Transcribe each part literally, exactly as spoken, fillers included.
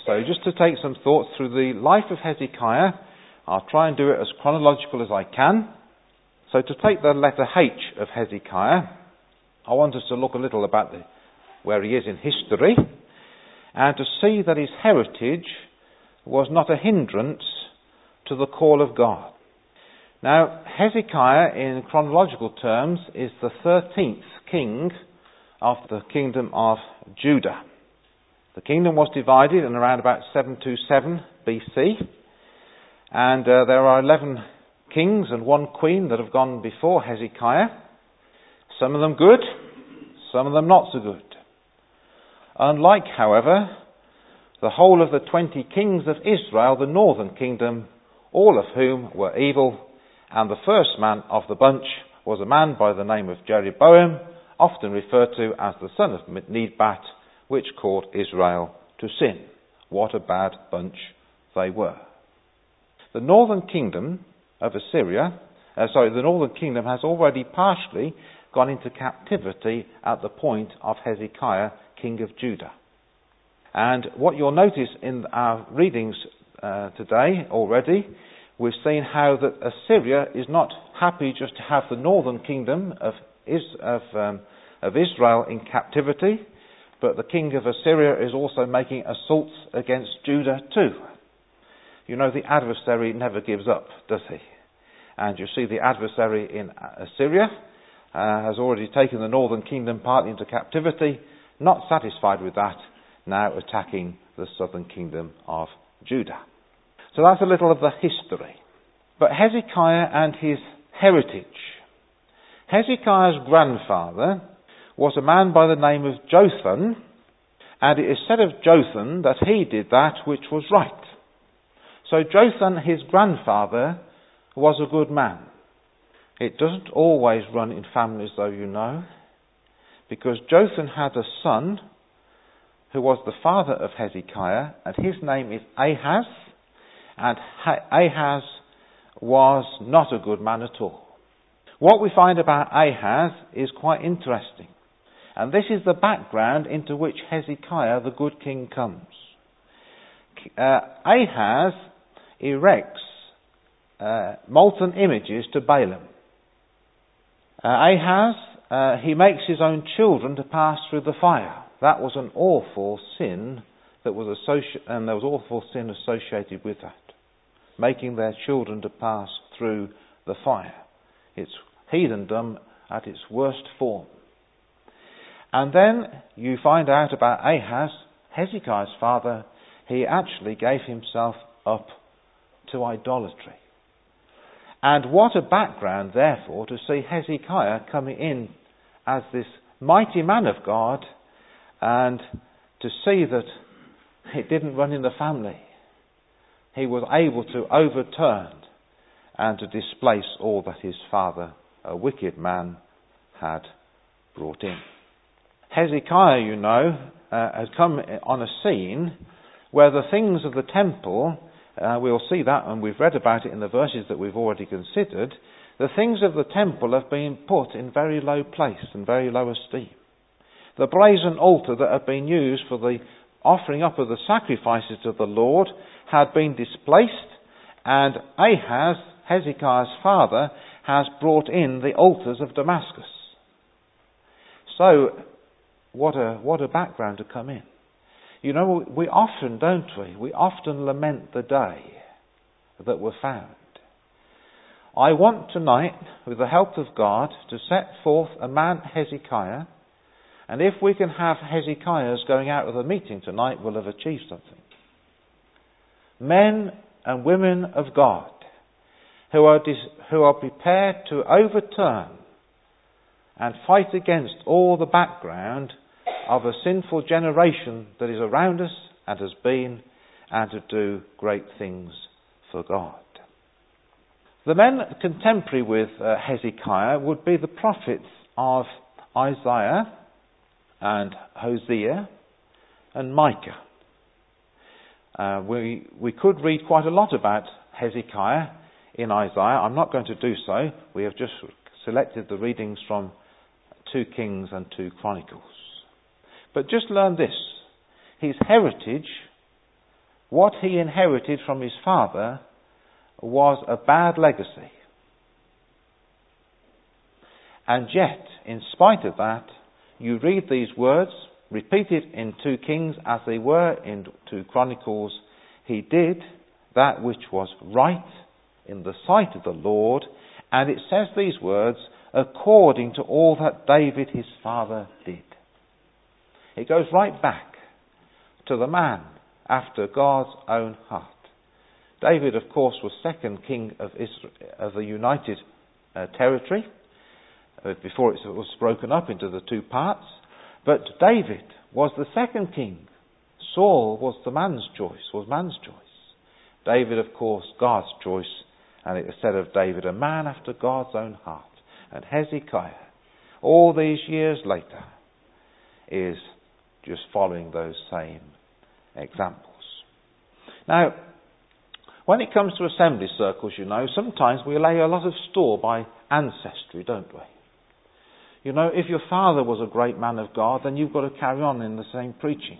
So just to take some thoughts through the life of Hezekiah, I'll try and do it as chronological as I can. So to take the letter H of Hezekiah, I want us to look a little about the, where he is in history, and to see that his heritage was not a hindrance to the call of God. Now, Hezekiah, in chronological terms, is the thirteenth king of the kingdom of Judah. The kingdom was divided in around about seven twenty-seven B C, and uh, there are eleven kings and one queen that have gone before Hezekiah. Some of them good, some of them not so good. Unlike, however, the whole of the twenty kings of Israel, the northern kingdom, all of whom were evil, and the first man of the bunch was a man by the name of Jeroboam, often referred to as the son of Nebat, which caused Israel to sin. What a bad bunch they were. The northern kingdom of Assyria, uh, sorry, the northern kingdom has already partially gone into captivity at the point of Hezekiah, king of Judah. And what you'll notice in our readings uh, today already, we've seen how that Assyria is not happy just to have the northern kingdom of, Is, of, um, of Israel in captivity, but the king of Assyria is also making assaults against Judah too. You know, the adversary never gives up, does he? And you see the adversary in Assyria uh, has already taken the northern kingdom partly into captivity, not satisfied with that, now attacking the southern kingdom of Judah. So that's a little of the history. But Hezekiah and his heritage. Hezekiah's grandfather was a man by the name of Jotham, and it is said of Jotham that he did that which was right. So Jotham, his grandfather, was a good man. It doesn't always run in families, though, you know, because Jotham had a son who was the father of Hezekiah, and his name is Ahaz, and Ahaz was not a good man at all. What we find about Ahaz is quite interesting. And this is the background into which Hezekiah, the good king, comes. Uh, Ahaz erects uh, molten images to Balaam. Uh, Ahaz, uh, he makes his own children to pass through the fire. That was an awful sin that was associated, and there was awful sin associated with that. Making their children to pass through the fire. It's heathendom at its worst form. And then you find out about Ahaz, Hezekiah's father. He actually gave himself up to idolatry. And what a background, therefore, to see Hezekiah coming in as this mighty man of God, and to see that it didn't run in the family. He was able to overturn and to displace all that his father, a wicked man, had brought in. Hezekiah, you know, uh, has come on a scene where the things of the temple, uh, we'll see that, and we've read about it in the verses that we've already considered, the things of the temple have been put in very low place and very low esteem. The brazen altar that had been used for the offering up of the sacrifices to the Lord had been displaced, and Ahaz, Hezekiah's father, has brought in the altars of Damascus. So, what a what a background to come in. You know, we often, don't we? We often lament the day that we're found. I want tonight, with the help of God, to set forth a man, Hezekiah, and if we can have Hezekiah's going out of the meeting tonight, we'll have achieved something. Men and women of God who are dis- who are prepared to overturn and fight against all the background of a sinful generation that is around us and has been, and to do great things for God. The men contemporary with uh, Hezekiah would be the prophets of Isaiah and Hosea and Micah. Uh, we we could read quite a lot about Hezekiah in Isaiah. I'm not going to do so. We have just selected the readings from two Kings and two Chronicles. But just learn this. His heritage what he inherited from his father was a bad legacy. And yet, in spite of that, you read these words, repeated in two Kings as they were in two Chronicles, he did that which was right in the sight of the Lord, and it says these words, according to all that David his father did. It goes right back to the man after God's own heart. David, of course, was second king of Israel, of the United uh, Territory, uh, before it was broken up into the two parts. But David was the second king. Saul was the man's choice, was man's choice. David, of course, God's choice, and it was said of David, a man after God's own heart. And Hezekiah, all these years later, is just following those same examples. Now, when it comes to assembly circles, you know, sometimes we lay a lot of store by ancestry, don't we? You know, if your father was a great man of God, then you've got to carry on in the same preaching.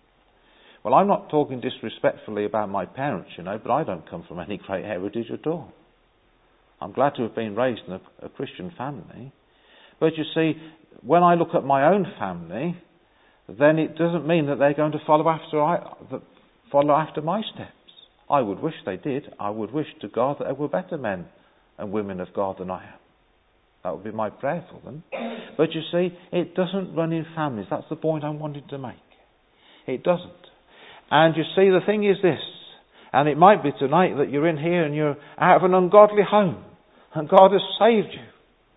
Well, I'm not talking disrespectfully about my parents, you know, but I don't come from any great heritage at all. I'm glad to have been raised in a, a Christian family. But you see, when I look at my own family, then it doesn't mean that they're going to follow after I, follow after my steps. I would wish they did. I would wish to God that they were better men and women of God than I am. That would be my prayer for them. But you see, it doesn't run in families. That's the point I'm wanting to make. It doesn't. And you see, the thing is this, and it might be tonight that you're in here and you're out of an ungodly home, and God has saved you.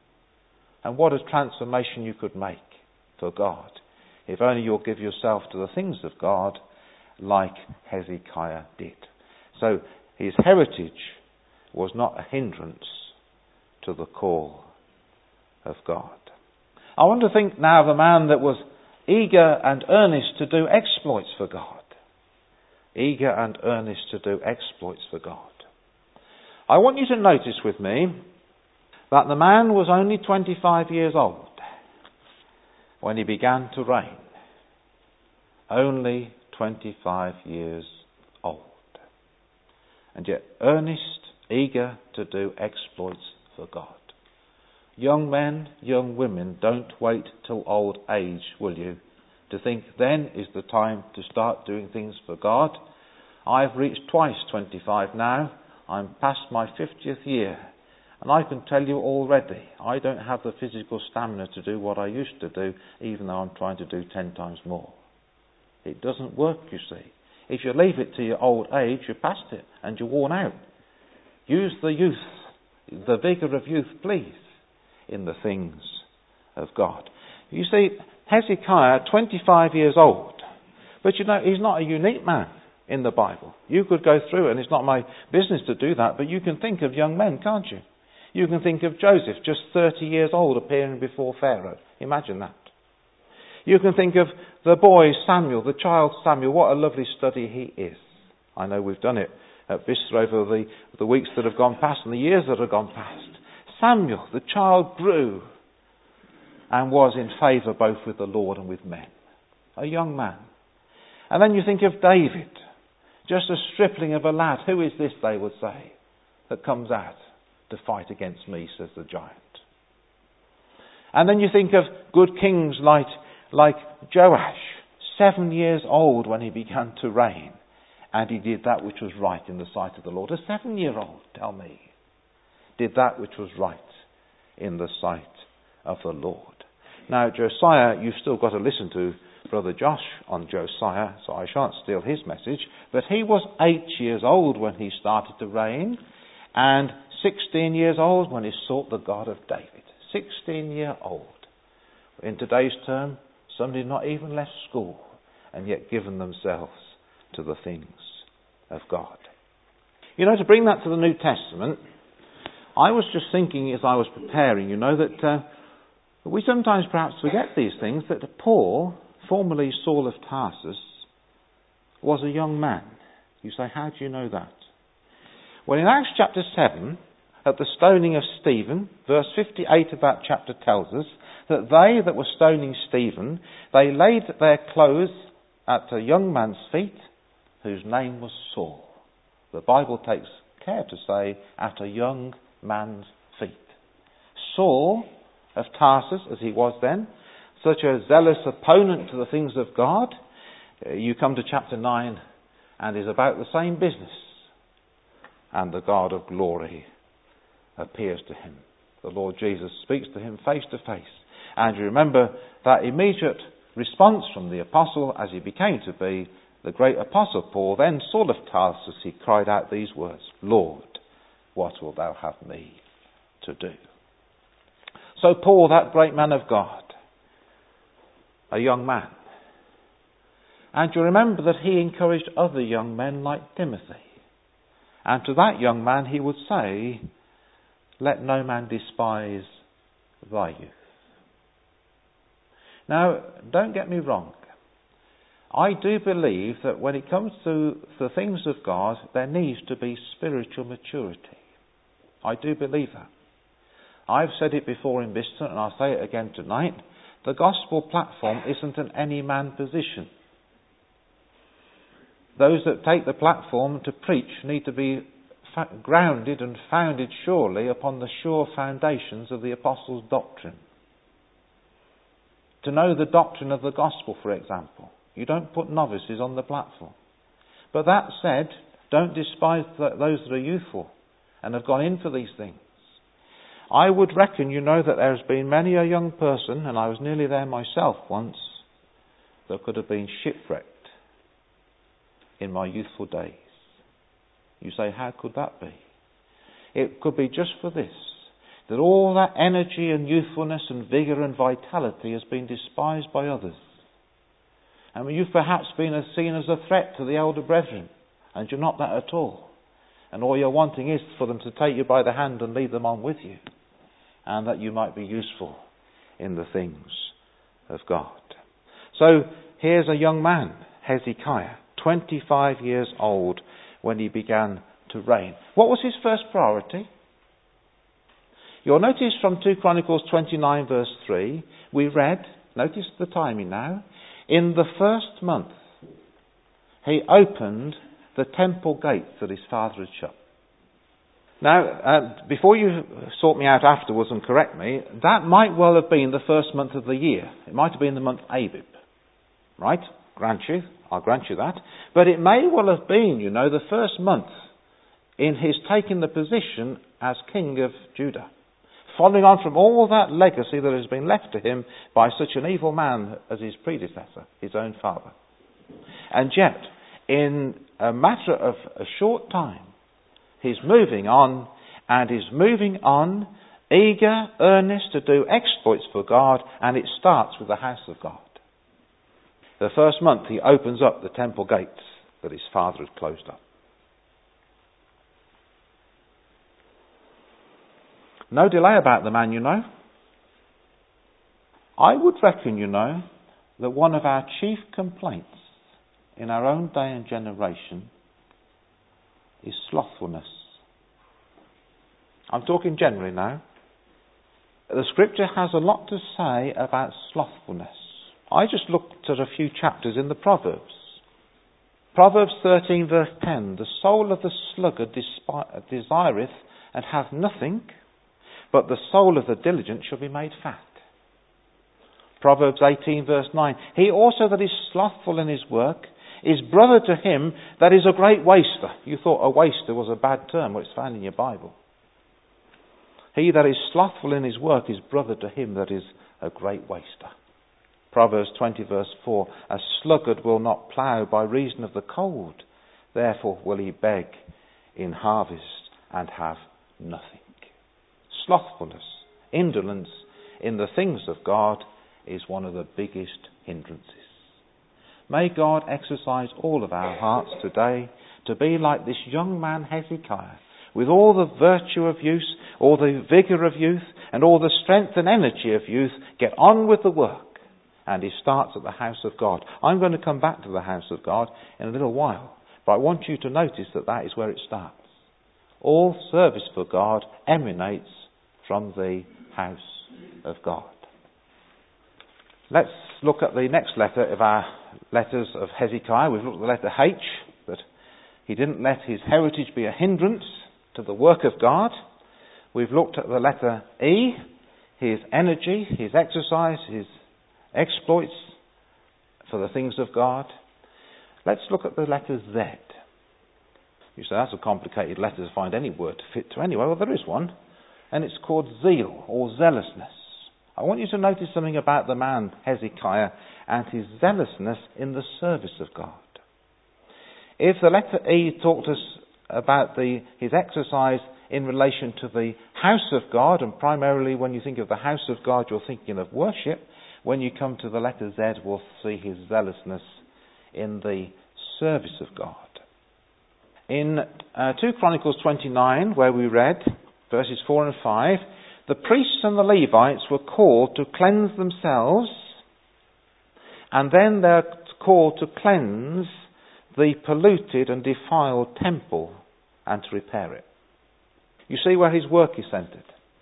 And what a transformation you could make for God, if only you'll give yourself to the things of God like Hezekiah did. So his heritage was not a hindrance to the call of God. I want to think now of a man that was eager and earnest to do exploits for God. Eager and earnest to do exploits for God. I want you to notice with me that the man was only twenty-five years old when he began to reign. Only twenty-five years old. And yet earnest, eager to do exploits for God. Young men, young women, don't wait till old age, will you, to think then is the time to start doing things for God. I've reached twice twenty-five now. I'm past my fiftieth year. And I can tell you already, I don't have the physical stamina to do what I used to do, even though I'm trying to do ten times more. It doesn't work, you see. If you leave it to your old age, you're past it and you're worn out. Use the youth, the vigour of youth, please, in the things of God. You see, Hezekiah, twenty-five years old. But you know, he's not a unique man in the Bible. You could go through it, and it's not my business to do that, but you can think of young men, can't you? You can think of Joseph, just thirty years old, appearing before Pharaoh. Imagine that. You can think of the boy Samuel, the child Samuel. What a lovely study he is. I know we've done it at Bicester over the, the weeks that have gone past and the years that have gone past. Samuel, the child, grew and was in favour both with the Lord and with men. A young man. And then you think of David, just a stripling of a lad. Who is this, they would say, that comes out to fight against me, says the giant. And then you think of good kings like, like Joash, seven years old when he began to reign. And he did that which was right in the sight of the Lord. A seven-year-old, tell me, did that which was right in the sight of the Lord. Now, Josiah, you've still got to listen to Brother Josh on Josiah, so I shan't steal his message. But he was eight years old when he started to reign, and sixteen years old when he sought the God of David. sixteen-year-old. In today's term, somebody not even left school, and yet given themselves to the things of God. You know, to bring that to the New Testament, I was just thinking as I was preparing, you know, that uh, we sometimes perhaps forget these things, that Paul, formerly Saul of Tarsus, was a young man. You say, how do you know that? Well, in Acts chapter seven, at the stoning of Stephen, verse fifty-eight of that chapter tells us that they that were stoning Stephen, they laid their clothes at a young man's feet, whose name was Saul. The Bible takes care to say, at a young man's feet. Saul of Tarsus, as he was then, such a zealous opponent to the things of God. You come to chapter nine and is about the same business. And the God of glory appears to him. The Lord Jesus speaks to him face to face. And you remember that immediate response from the apostle as he became to be the great apostle Paul. Then Saul of Tarsus, he cried out these words, Lord, what wilt thou have me to do? So Paul, that great man of God, a young man. And you remember that he encouraged other young men like Timothy. And to that young man he would say, let no man despise thy youth. Now, don't get me wrong. I do believe that when it comes to the things of God, there needs to be spiritual maturity. I do believe that. I've said it before in Biston, and I'll say it again tonight. The gospel platform isn't an any man position. Those that take the platform to preach need to be fa- grounded and founded surely upon the sure foundations of the apostles' doctrine. To know the doctrine of the gospel, for example. You don't put novices on the platform. But that said, don't despise th- those that are youthful and have gone in for these things. I would reckon, you know, that there has been many a young person, and I was nearly there myself once, that could have been shipwrecked in my youthful days. You say, how could that be? It could be just for this, that all that energy and youthfulness and vigour and vitality has been despised by others. And you've perhaps been seen as a threat to the elder brethren, and you're not that at all. And all you're wanting is for them to take you by the hand and lead them on with you, and that you might be useful in the things of God. So here's a young man, Hezekiah, twenty-five years old when he began to reign. What was his first priority? You'll notice from two Chronicles twenty-nine verse three, we read, notice the timing now, in the first month he opened the temple gates that his father had shut. Now, uh, before you sort me out afterwards and correct me, that might well have been the first month of the year. It might have been the month Abib. Right? Grant you. I'll grant you that. But it may well have been, you know, the first month in his taking the position as king of Judah. Following on from all that legacy that has been left to him by such an evil man as his predecessor, his own father. And yet, in a matter of a short time, he's moving on, and he's moving on, eager, earnest to do exploits for God, and it starts with the house of God. The first month he opens up the temple gates that his father had closed up. No delay about the man, you know. I would reckon, you know, that one of our chief complaints in our own day and generation is slothfulness. I'm talking generally now. The scripture has a lot to say about slothfulness. I just looked at a few chapters in the Proverbs. Proverbs thirteen verse ten, the soul of the sluggard despi- desireth and hath nothing, but the soul of the diligent shall be made fat. Proverbs eighteen verse nine, he also that is slothful in his work is brother to him that is a great waster. You thought a waster was a bad term, well, it's found in your Bible. He that is slothful in his work is brother to him that is a great waster. Proverbs twenty verse four, a sluggard will not plough by reason of the cold, therefore will he beg in harvest and have nothing. Slothfulness, indolence in the things of God is one of the biggest hindrances. May God exercise all of our hearts today to be like this young man Hezekiah, with all the virtue of youth, all the vigour of youth, and all the strength and energy of youth, get on with the work. And he starts at the house of God. I'm going to come back to the house of God in a little while, but I want you to notice that that is where it starts. All service for God emanates from the house of God. Let's look at the next letter of our letters of Hezekiah. We've looked at the letter H, that He didn't let his heritage be a hindrance to the work of God. We've looked at the letter E, his energy, his exercise, his exploits for the things of God. Let's look at the letter Z. You say, that's a complicated letter to find any word to fit to anyway. Well, there is one, and it's called zeal or zealousness. I want you to notice something about the man Hezekiah and his zealousness in the service of God. If the letter E talked us about the, his exercise in relation to the house of God, and primarily when you think of the house of God, you're thinking of worship. When you come to the letter Z, we'll see his zealousness in the service of God. In uh, two Chronicles twenty-nine, where we read verses four and five, the priests and the Levites were called to cleanse themselves, and then they're called to cleanse the polluted and defiled temple and to repair it. You see where his work is centred.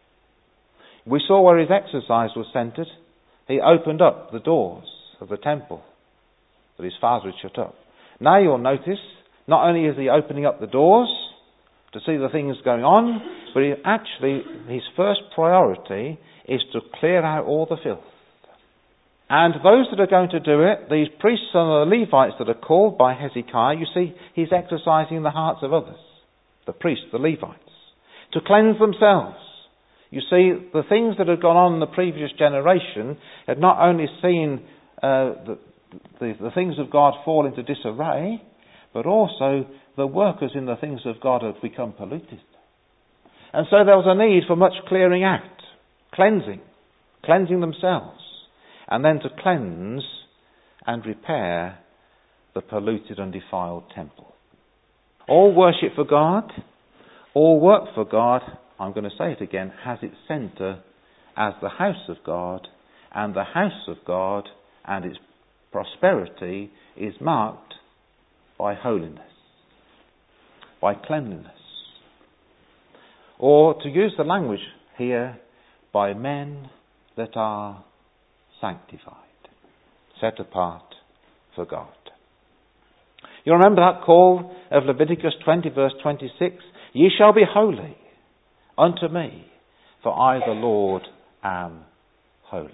We saw where his exercise was centred. He opened up the doors of the temple that his father had shut up. Now you'll notice, not only is he opening up the doors to see the things going on, but he actually, his first priority is to clear out all the filth. And those that are going to do it, these priests and the Levites that are called by Hezekiah, you see, he's exercising the hearts of others, the priests, the Levites, to cleanse themselves. You see, the things that had gone on in the previous generation had not only seen uh, the, the, the things of God fall into disarray, but also the workers in the things of God had become polluted. And so there was a need for much clearing out, cleansing, cleansing themselves, and then to cleanse and repair the polluted and defiled temple. All worship for God, all work for God, I'm going to say it again, has its centre as the house of God, and the house of God and its prosperity is marked by holiness, by cleanliness. Or, to use the language here, by men that are sanctified, set apart for God. You remember that call of Leviticus twenty verse twenty-six? Ye shall be holy unto me, for I the Lord am holy.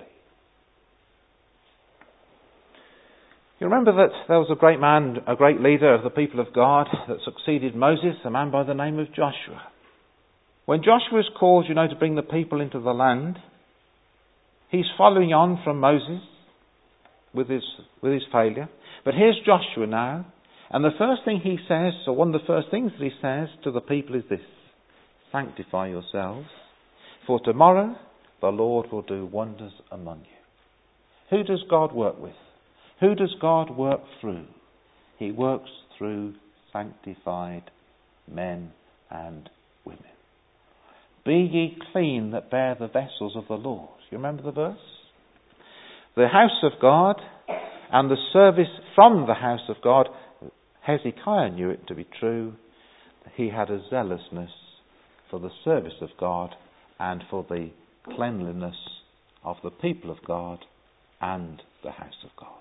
You remember that there was a great man, a great leader of the people of God that succeeded Moses, a man by the name of Joshua. When Joshua is called, you know, to bring the people into the land, he's following on from Moses with his, with his failure. But here's Joshua now, and the first thing he says, or one of the first things that he says to the people is this: sanctify yourselves, for tomorrow the Lord will do wonders among you. Who does God work with? Who does God work through? He works through sanctified men and women. Be ye clean that bear the vessels of the Lord. You remember the verse? The house of God and the service from the house of God, Hezekiah knew it to be true. He had a zealousness for the service of God and for the cleanliness of the people of God and the house of God.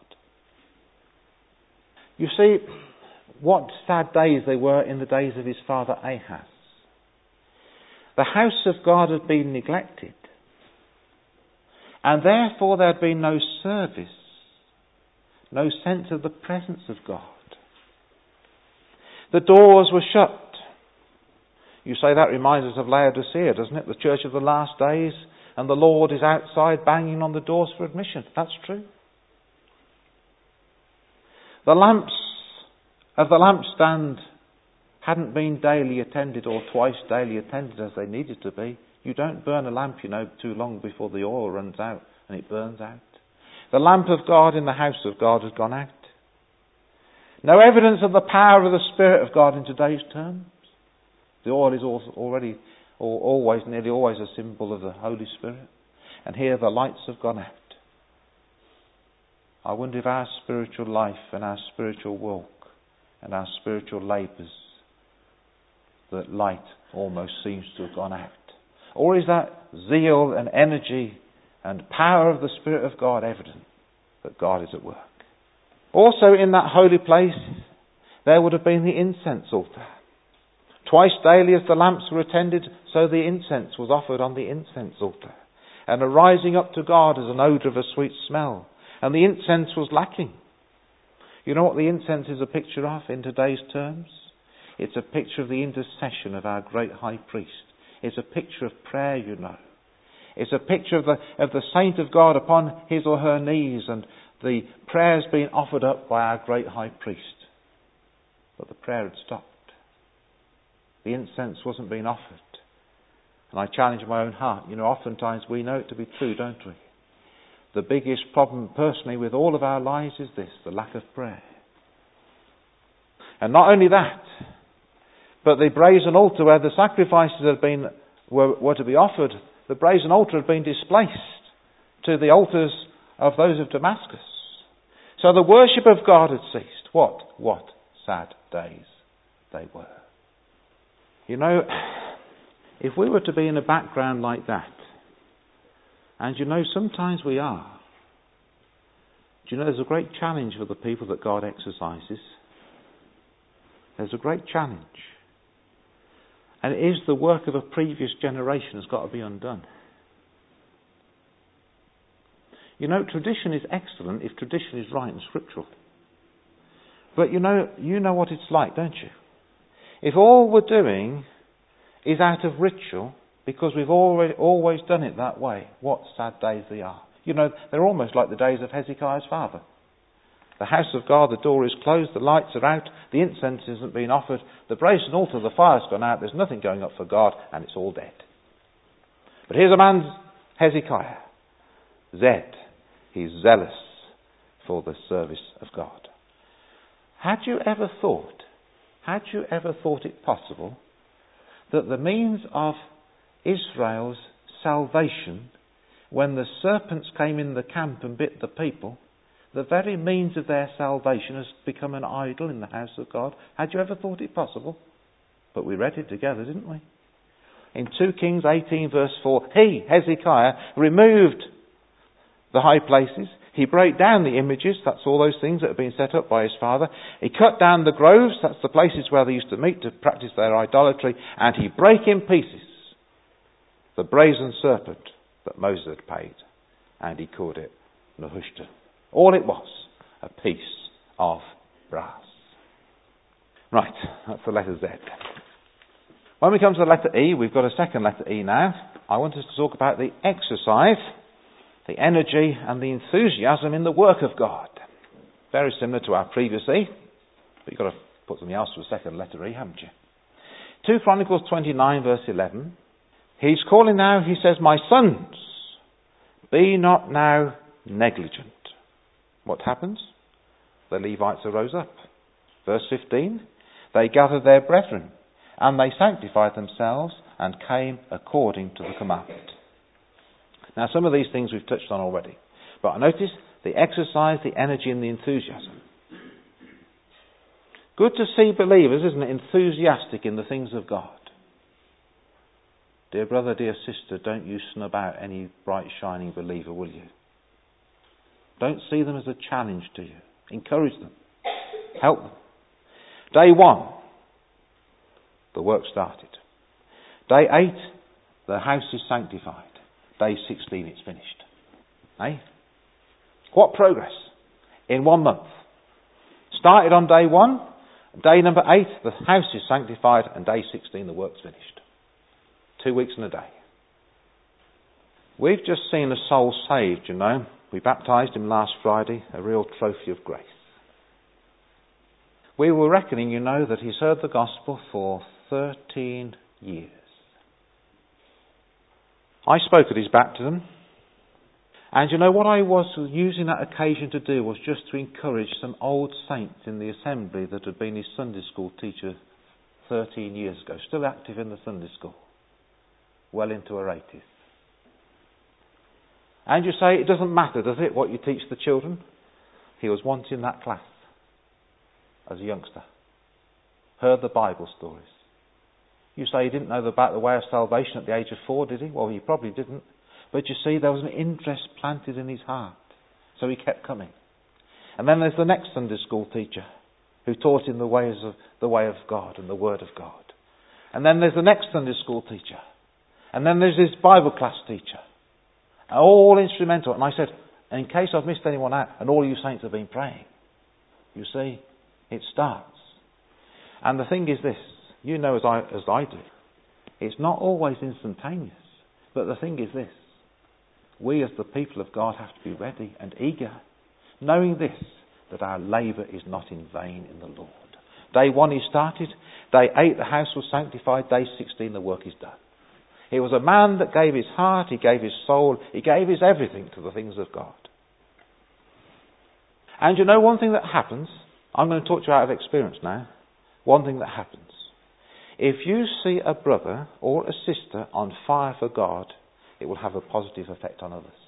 You see, what sad days they were in the days of his father Ahaz. The house of God had been neglected, and therefore there had been no service, no sense of the presence of God. The doors were shut. You say that reminds us of Laodicea, doesn't it? The church of the last days, and the Lord is outside banging on the doors for admission. That's true. The lamps of the lampstand hadn't been daily attended or twice daily attended as they needed to be. You don't burn a lamp, you know, too long before the oil runs out and it burns out. The lamp of God in the house of God has gone out. No evidence of the power of the Spirit of God in today's terms. The oil is also already, or always, nearly always a symbol of the Holy Spirit. And here the lights have gone out. I wonder if our spiritual life and our spiritual walk and our spiritual labours, that light almost seems to have gone out. Or is that zeal and energy and power of the Spirit of God evident that God is at work? Also in that holy place, there would have been the incense altar. Twice daily as the lamps were attended, so the incense was offered on the incense altar, and a rising up to God as an odour of a sweet smell. And the incense was lacking. You know what the incense is a picture of in today's terms? It's a picture of the intercession of our great high priest. It's a picture of prayer, you know. It's a picture of the, of the saint of God upon his or her knees and the prayers being offered up by our great high priest. But the prayer had stopped. The incense wasn't being offered. And I challenge my own heart. You know, oftentimes we know it to be true, don't we? The biggest problem personally with all of our lives is this, the lack of prayer. And not only that, but the brazen altar where the sacrifices had been were, were to be offered, the brazen altar had been displaced to the altars of those of Damascus. So the worship of God had ceased. What, what sad days they were. You know, if we were to be in a background like that, and you know, sometimes we are, do you know there's a great challenge for the people that God exercises? There's a great challenge. And it is the work of a previous generation has got to be undone. You know, tradition is excellent if tradition is right and scriptural. But you know, you know what it's like, don't you? If all we're doing is out of ritual, because we've already always done it that way, what sad days they are. You know, they're almost like the days of Hezekiah's father. The house of God, the door is closed, the lights are out, the incense isn't being offered, the brazen altar, the fire's gone out, there's nothing going up for God, and it's all dead. But here's a man, Hezekiah, Zed. He's zealous for the service of God. Had you ever thought, had you ever thought it possible that the means of Israel's salvation, when the serpents came in the camp and bit the people, the very means of their salvation has become an idol in the house of God? Had you ever thought it possible? But we read it together, didn't we? In two Kings eighteen verse four, he, Hezekiah, removed the high places. He broke down the images, that's all those things that had been set up by his father. He cut down the groves, that's the places where they used to meet to practice their idolatry. And he brake in pieces the brazen serpent that Moses had paid. And he called it Nehushtan. All it was, a piece of brass. Right, that's the letter Z. When we come to the letter E, we've got a second letter E now. I want us to talk about the exercise, the energy and the enthusiasm in the work of God. Very similar to our previous E, but you've got to put something else to a second letter E, haven't you? two Chronicles twenty-nine verse eleven. He's calling now, he says, my sons, be not now negligent. What happens? The Levites arose up. Verse fifteen, they gathered their brethren, and they sanctified themselves, and came according to the commandment. Now, some of these things we've touched on already. But notice the exercise, the energy and the enthusiasm. Good to see believers, isn't it, enthusiastic in the things of God. Dear brother, dear sister, don't you snub out any bright shining believer, will you? Don't see them as a challenge to you. Encourage them. Help them. Day one, the work started. Day eight, the house is sanctified. Day sixteen, it's finished. Eh? What progress in one month. Started on day one, day number eight, the house is sanctified, and day sixteen, the work's finished. Two weeks and a day. We've just seen a soul saved, you know. We baptised him last Friday, a real trophy of grace. We were reckoning, you know, that he's heard the gospel for thirteen years. I spoke at his baptism, and you know what I was using that occasion to do was just to encourage some old saints in the assembly that had been his Sunday school teacher thirteen years ago, still active in the Sunday school, well into her eighties. And you say, it doesn't matter, does it, what you teach the children? He was once in that class as a youngster. Heard the Bible stories. You say he didn't know about the way of salvation at the age of four, did he? Well, he probably didn't. But you see, there was an interest planted in his heart. So he kept coming. And then there's the next Sunday school teacher. who taught him the ways of the way of God and the Word of God. And then there's the next Sunday school teacher. And then there's his Bible class teacher. All instrumental. And I said, in case I've missed anyone out, and all you saints have been praying. You see, it starts. And the thing is this, you know as I, as I do, it's not always instantaneous. But the thing is this, we as the people of God have to be ready and eager, knowing this, that our labour is not in vain in the Lord. Day one he started, day eight the house was sanctified, day sixteen the work is done. He was a man that gave his heart, he gave his soul, he gave his everything to the things of God. And you know one thing that happens, I'm going to talk to you out of experience now, one thing that happens. If you see a brother or a sister on fire for God, it will have a positive effect on others.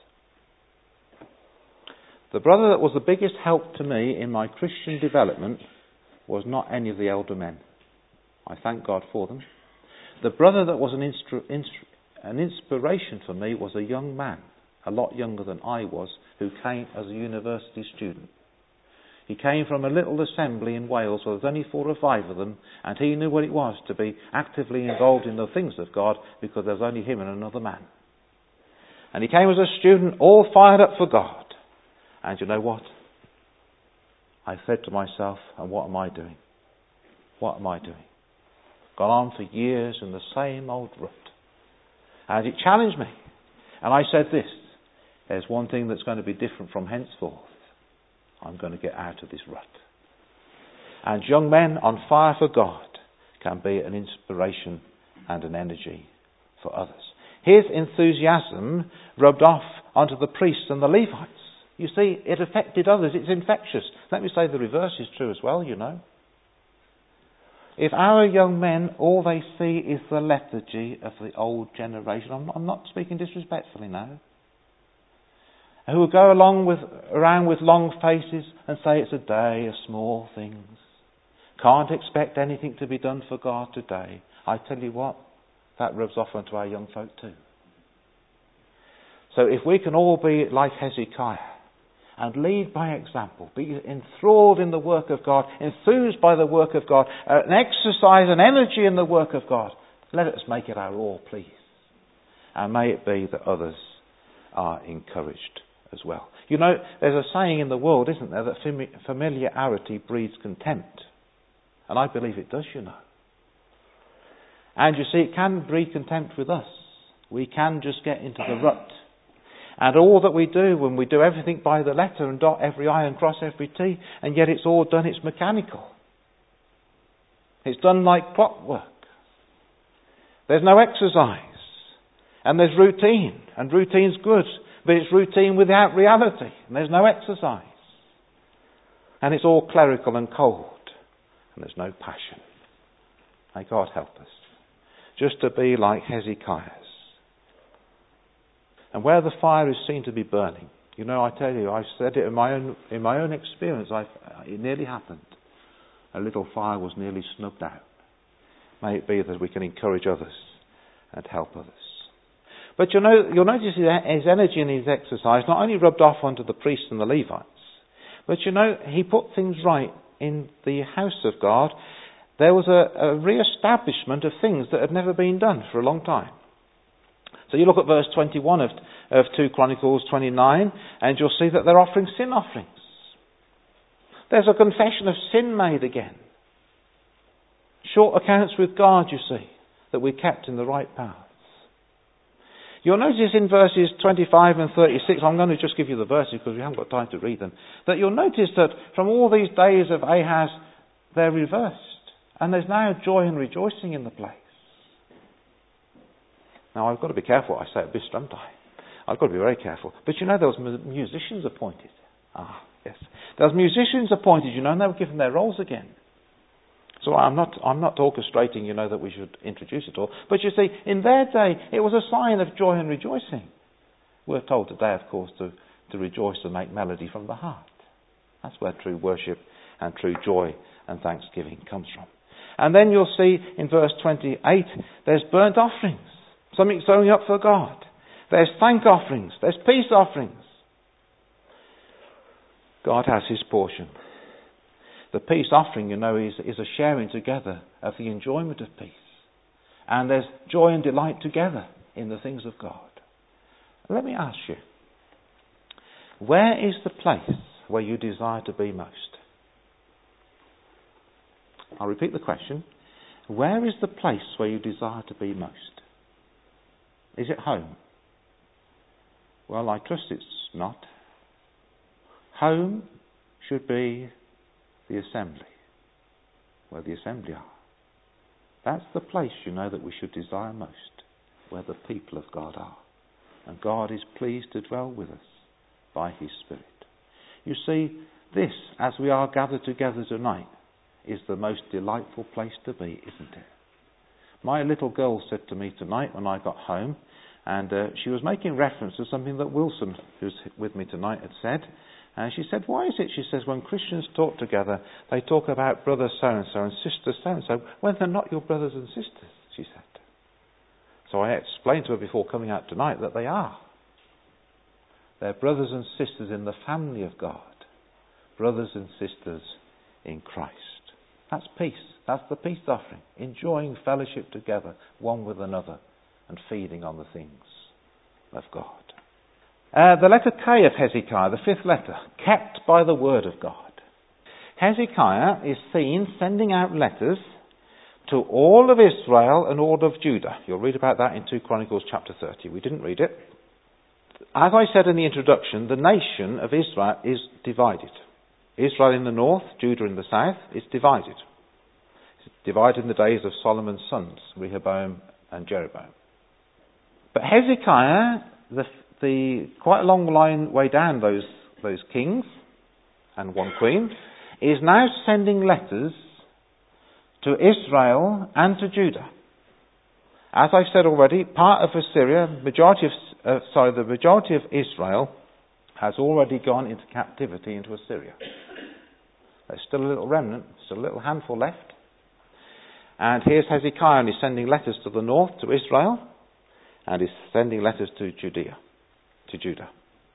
The brother that was the biggest help to me in my Christian development was not any of the elder men. I thank God for them. The brother that was an, instru- instru- an inspiration for me was a young man, a lot younger than I was, who came as a university student. He came from a little assembly in Wales where there was only four or five of them, and he knew what it was to be actively involved in the things of God because there was only him and another man. And he came as a student, all fired up for God. And you know what? I said to myself, and what am I doing? What am I doing? Gone on for years in the same old rut. And it challenged me. And I said this, there's one thing that's going to be different from henceforth. I'm going to get out of this rut. And young men on fire for God can be an inspiration and an energy for others. His enthusiasm rubbed off onto the priests and the Levites. You see, it affected others. It's infectious. Let me say the reverse is true as well, you know. If our young men, all they see is the lethargy of the old generation, I'm not, I'm not speaking disrespectfully now, who will go along with, around with long faces and say it's a day of small things. Can't expect anything to be done for God today. I tell you what, that rubs off onto our young folk too. So if we can all be like Hezekiah and lead by example, be enthralled in the work of God, enthused by the work of God, uh, and exercise an energy in the work of God, let us make it our all, please. And may it be that others are encouraged as well. You know, there's a saying in the world, isn't there, that familiarity breeds contempt. And I believe it does, you know. And you see, it can breed contempt with us. We can just get into the rut. And all that we do, when we do everything by the letter and dot every I and cross every T, and yet it's all done, it's mechanical. It's done like clockwork. There's no exercise. And there's routine. And routine's good. But it's routine without reality. And there's no exercise. And it's all clerical and cold. And there's no passion. May God help us. Just to be like Hezekiah's. And where the fire is seen to be burning, you know, I tell you, I've said it in my own in my own experience. I've, it nearly happened. A little fire was nearly snubbed out. May it be that we can encourage others and help others. But you know, you'll notice his energy and his exercise not only rubbed off onto the priests and the Levites, but you know, he put things right in the house of God. There was a, a re-establishment of things that had never been done for a long time. So you look at verse twenty-one of, of two Chronicles twenty-nine, and you'll see that they're offering sin offerings. There's a confession of sin made again. Short accounts with God, you see, that we kept in the right paths. You'll notice in verses twenty-five and thirty-six, I'm going to just give you the verses because we haven't got time to read them, that you'll notice that from all these days of Ahaz, they're reversed. And there's now joy and rejoicing in the place. Now, I've got to be careful what I say at Bicester, haven't I? I've got to be very careful. But you know, there was musicians appointed. Ah, yes. There was musicians appointed, you know, and they were given their roles again. So I'm not I'm not orchestrating, you know, that we should introduce it all. But you see, in their day, it was a sign of joy and rejoicing. We're told today, of course, to, to rejoice and make melody from the heart. That's where true worship and true joy and thanksgiving comes from. And then you'll see in verse twenty-eight, there's burnt offerings. Something's going up for God. There's thank offerings. There's peace offerings. God has his portion. The peace offering, you know, is, is a sharing together of the enjoyment of peace. And there's joy and delight together in the things of God. Let me ask you, where is the place where you desire to be most? I'll repeat the question. Where is the place where you desire to be most? Is it home? Well, I trust it's not. Home should be the assembly, where the assembly are. That's the place, you know, that we should desire most, where the people of God are. And God is pleased to dwell with us by His Spirit. You see, this, as we are gathered together tonight, is the most delightful place to be, isn't it? My little girl said to me tonight when I got home, and uh, she was making reference to something that Wilson, who's with me tonight, had said. And she said, why is it, she says, when Christians talk together, they talk about brother so-and-so and sister so-and-so, when they're not your brothers and sisters, she said. So I explained to her before coming out tonight that they are. They're brothers and sisters in the family of God. Brothers and sisters in Christ. That's peace. That's the peace offering. Enjoying fellowship together, one with another, and feeding on the things of God. Uh, the letter K of Hezekiah, the fifth letter, kept by the word of God. Hezekiah is seen sending out letters to all of Israel and all of Judah. You'll read about that in Second Chronicles chapter thirty. We didn't read it. As I said in the introduction, the nation of Israel is divided. Israel in the north, Judah in the south, is divided. It's divided in the days of Solomon's sons, Rehoboam and Jeroboam. But Hezekiah, the, the quite a long line way down those, those kings and one queen, is now sending letters to Israel and to Judah. As I've said already, part of Assyria, majority of, uh, sorry, the majority of Israel has already gone into captivity into Assyria. There's still a little remnant, still a little handful left. And here's Hezekiah, and he's sending letters to the north, to Israel, and he's sending letters to Judea, to Judah.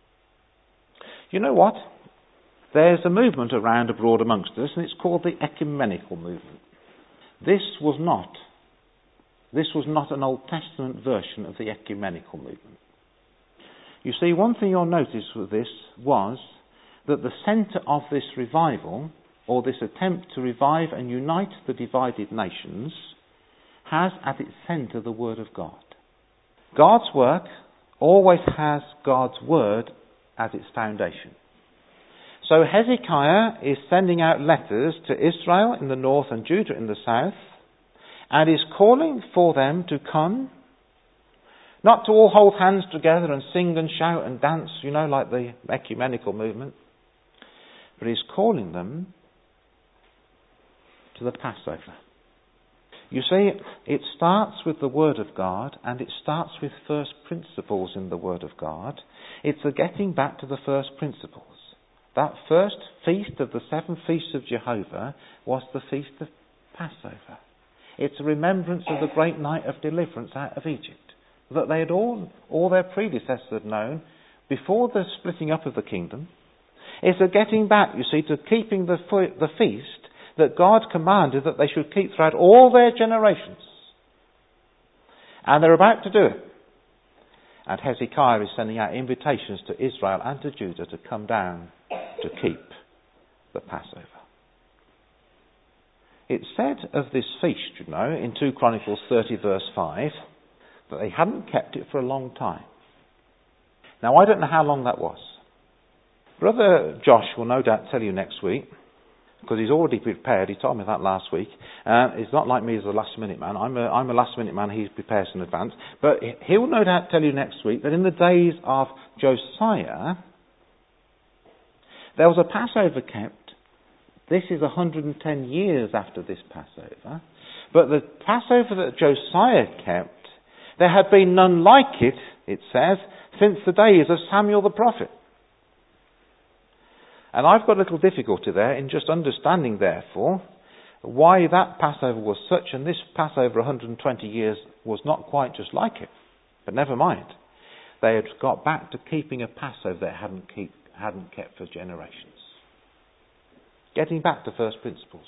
You know what? There's a movement around abroad amongst us, and it's called the ecumenical movement. This was not, this was not an Old Testament version of the ecumenical movement. You see, one thing you'll notice with this was that the centre of this revival, or this attempt to revive and unite the divided nations, has at its centre the Word of God. God's work always has God's Word as its foundation. So Hezekiah is sending out letters to Israel in the north and Judah in the south, and is calling for them to come, not to all hold hands together and sing and shout and dance, you know, like the ecumenical movement, but he's calling them to the Passover. You see, it starts with the Word of God, and it starts with first principles in the Word of God. It's a getting back to the first principles. That first feast of the seven feasts of Jehovah was the feast of Passover. It's a remembrance of the great night of deliverance out of Egypt that they had all, all their predecessors had known before the splitting up of the kingdom. It's a getting back, you see, to keeping the, the feast that God commanded that they should keep throughout all their generations. And they're about to do it. And Hezekiah is sending out invitations to Israel and to Judah to come down to keep the Passover. It's said of this feast, you know, in Second Chronicles thirty verse five, that they hadn't kept it for a long time. Now, I don't know how long that was. Brother Josh will no doubt tell you next week, because he's already prepared. He told me that last week. Uh, it's not like me as a last-minute man. I'm a, I'm a last-minute man. He prepares in advance. But he will no doubt tell you next week that in the days of Josiah, there was a Passover kept. This is one hundred ten years after this Passover. But the Passover that Josiah kept, there had been none like it, it says, since the days of Samuel the prophet. And I've got a little difficulty there in just understanding, therefore, why that Passover was such and this Passover one hundred twenty years was not quite just like it. But never mind. They had got back to keeping a Passover they hadn't, keep, hadn't kept for generations. getting back to first principles.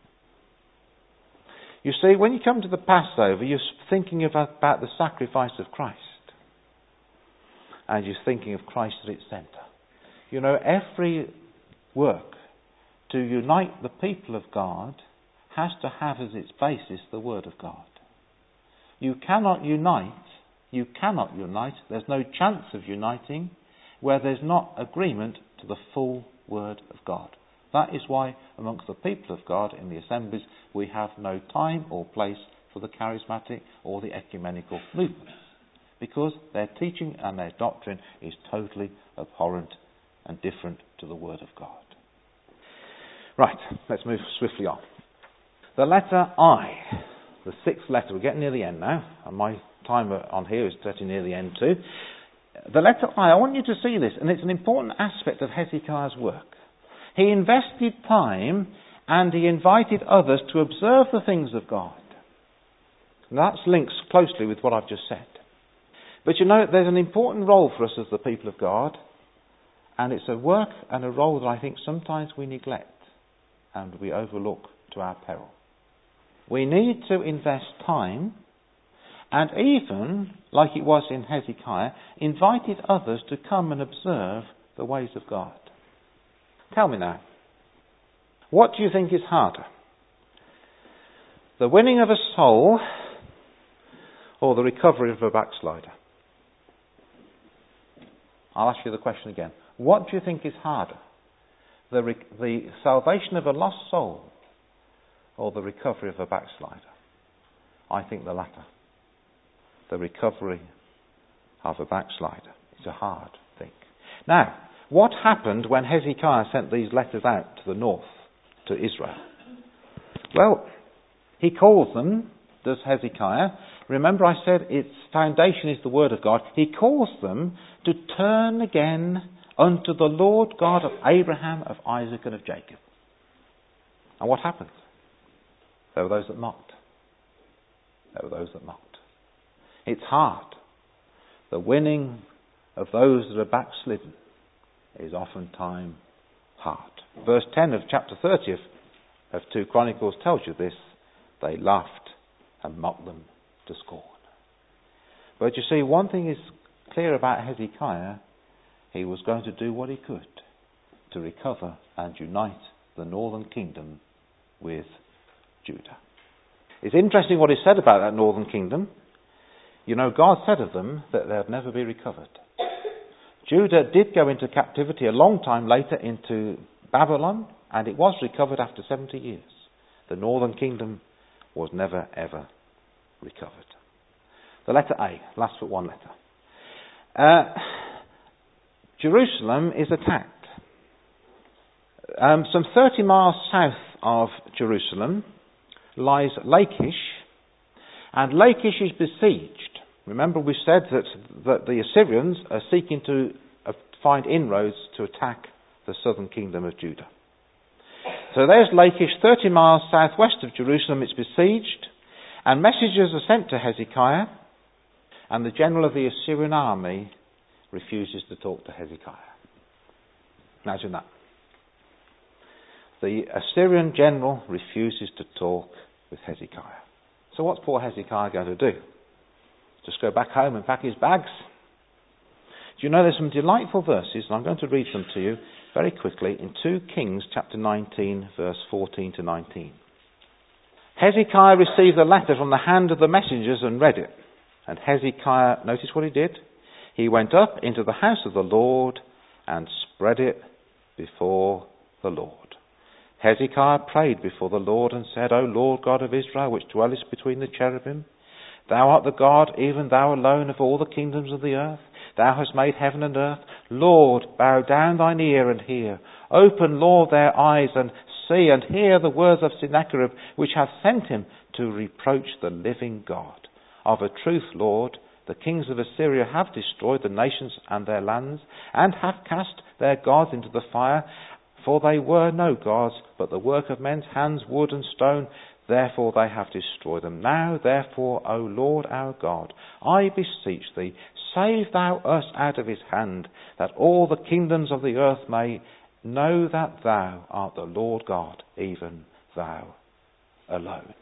You see, when you come to the Passover, you're thinking about, about the sacrifice of Christ. And you're thinking of Christ at its centre. You know, every work to unite the people of God has to have as its basis the Word of God. You cannot unite, you cannot unite, there's no chance of uniting where there's not agreement to the full Word of God. That is why amongst the people of God in the assemblies we have no time or place for the charismatic or the ecumenical movements, because their teaching and their doctrine is totally abhorrent and different to the Word of God. Right, let's move swiftly on. The letter I, the sixth letter, we're getting near the end now, and my timer on here is getting near the end too. The letter I, I want you to see this, and it's an important aspect of Hezekiah's work. He invested time and he invited others to observe the things of God. And that links closely with what I've just said. But you know, there's an important role for us as the people of God, and it's a work and a role that I think sometimes we neglect and we overlook to our peril. We need to invest time, and even, like it was in Hezekiah, invited others to come and observe the ways of God. Tell me now, what do you think is harder? The winning of a soul or the recovery of a backslider? I'll ask you the question again. What do you think is harder? The, re- the salvation of a lost soul or the recovery of a backslider? I think the latter. The recovery of a backslider. It's a hard thing. Now, what happened when Hezekiah sent these letters out to the north, to Israel? Well, he calls them, does Hezekiah. Remember I said its foundation is the Word of God. He calls them to turn again unto the Lord God of Abraham, of Isaac and of Jacob. And what happened? There were those that mocked. There were those that mocked. It's hard. The winning of those that are backslidden is oftentimes hard. Verse ten of chapter thirty of, of two Chronicles tells you this. They laughed and mocked them to scorn. But you see, one thing is clear about Hezekiah. He was going to do what he could to recover and unite the northern kingdom with Judah. It's interesting what is said about that northern kingdom. You know, God said of them that they'd never be recovered. Judah did go into captivity a long time later into Babylon, and it was recovered after seventy years. The northern kingdom was never ever recovered. The letter A, last but one letter. Uh, Jerusalem is attacked. Um, some thirty miles south of Jerusalem lies Lachish, and Lachish is besieged. Remember we said that, that the Assyrians are seeking to uh, find inroads to attack the southern kingdom of Judah. So there's Lachish, thirty miles southwest of Jerusalem. It's besieged, and messengers are sent to Hezekiah, and the general of the Assyrian army refuses to talk to Hezekiah. Imagine that. The Assyrian general refuses to talk with Hezekiah. So what's poor Hezekiah going to do? Just go back home and pack his bags? Do you know there's some delightful verses, and I'm going to read them to you very quickly in two Kings chapter nineteen, verse fourteen to nineteen. Hezekiah received a letter from the hand of the messengers and read it. And Hezekiah, notice what he did? He went up into the house of the Lord and spread it before the Lord. Hezekiah prayed before the Lord and said, O Lord God of Israel, which dwellest between the cherubim, Thou art the God, even Thou alone, of all the kingdoms of the earth. Thou hast made heaven and earth. Lord, bow down thine ear and hear. Open, Lord, their eyes and see and hear the words of Sennacherib, which hath sent him to reproach the living God. Of a truth, Lord, the kings of Assyria have destroyed the nations and their lands, and have cast their gods into the fire, for they were no gods, but the work of men's hands, wood and stone. Therefore they have destroyed them. Now, therefore, O Lord our God, I beseech thee, save thou us out of his hand, that all the kingdoms of the earth may know that thou art the Lord God, even thou alone.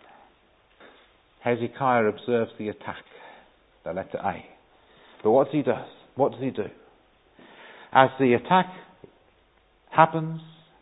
Hezekiah observes the attack, the letter A. But what does he do? What does he do? As the attack happens,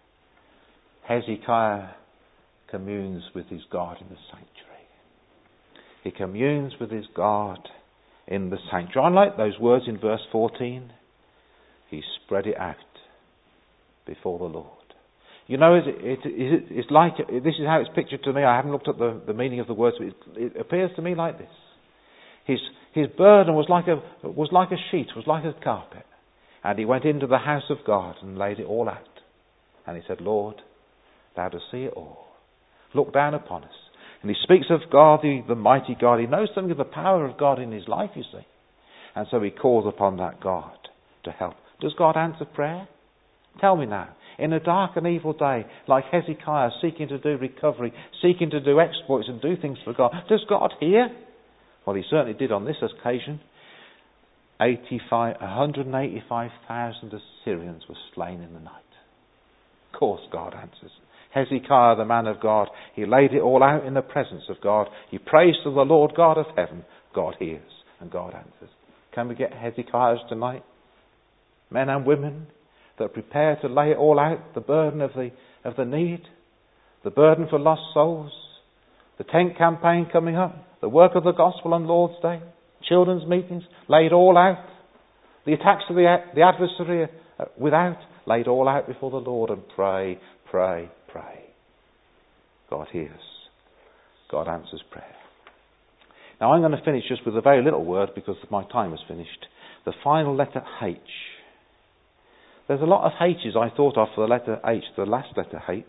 Hezekiah communes with his God in the sanctuary. He communes with his God in the sanctuary. I like those words in verse fourteen. He spread it out before the Lord. You know, it, it, it, it's like, this is how it's pictured to me. I haven't looked at the, the meaning of the words, but it, it appears to me like this. His, his burden was like a was like a sheet, was like a carpet. And he went into the house of God and laid it all out. And he said, Lord, thou dost see it all. Look down upon us. And he speaks of God, the, the mighty God. He knows something of the power of God in his life, you see. And so he calls upon that God to help. Does God answer prayer? Tell me now. In a dark and evil day, like Hezekiah, seeking to do recovery, seeking to do exploits and do things for God, does God hear? Well, he certainly did on this occasion. eighty-five, one hundred eighty-five thousand Assyrians were slain in the night. Of course God answers. Hezekiah, the man of God, he laid it all out in the presence of God. He prays to the Lord God of heaven. God hears and God answers. Can we get Hezekiahs tonight? Men and women that are prepared to lay it all out, the burden of the of the need, the burden for lost souls, the tent campaign coming up, the work of the gospel on Lord's Day, children's meetings, lay it all out. The attacks of the, the adversary uh, without, lay it all out before the Lord and pray, pray, pray. God hears. God answers prayer. Now I'm going to finish just with a very little word because my time is finished. The final letter H. There's a lot of H's I thought of for the letter H, the last letter H.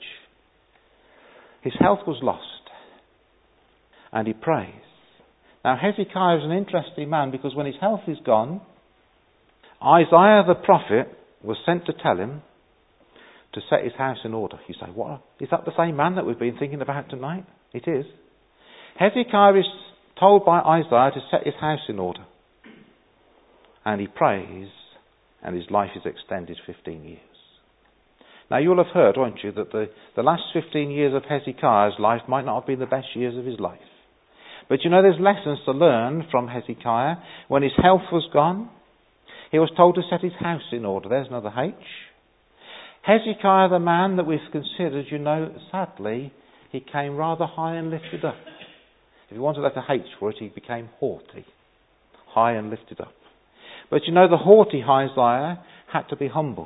His health was lost. And he prays. Now Hezekiah is an interesting man because when his health is gone, Isaiah the prophet was sent to tell him to set his house in order. You say, what? Is that the same man that we've been thinking about tonight? It is. Hezekiah is told by Isaiah to set his house in order. And he prays, and his life is extended fifteen years. Now you'll have heard, won't you, that the, the last fifteen years of Hezekiah's life might not have been the best years of his life. But you know, there's lessons to learn from Hezekiah. When his health was gone, he was told to set his house in order. There's another H. Hezekiah, the man that we've considered, you know, sadly, he came rather high and lifted up. If you want to let a H for it, he became haughty. High and lifted up. But you know, the haughty Isaiah had to be humbled.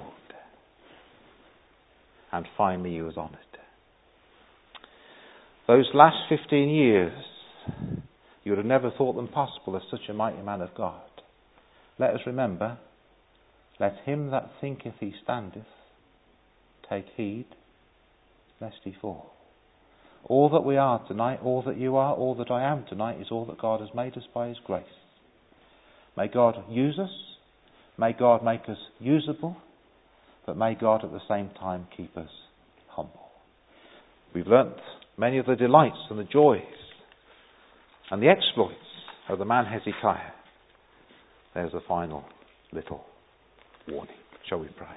And finally he was honoured. Those last fifteen years, you would have never thought them possible as such a mighty man of God. Let us remember, let him that thinketh he standeth take heed lest he fall. All that we are tonight, all that you are, all that I am tonight is all that God has made us by his grace. May God use us, may God make us usable, but may God at the same time keep us humble. We've learnt many of the delights and the joys and the exploits of the man Hezekiah. There's a final little warning. Shall we pray?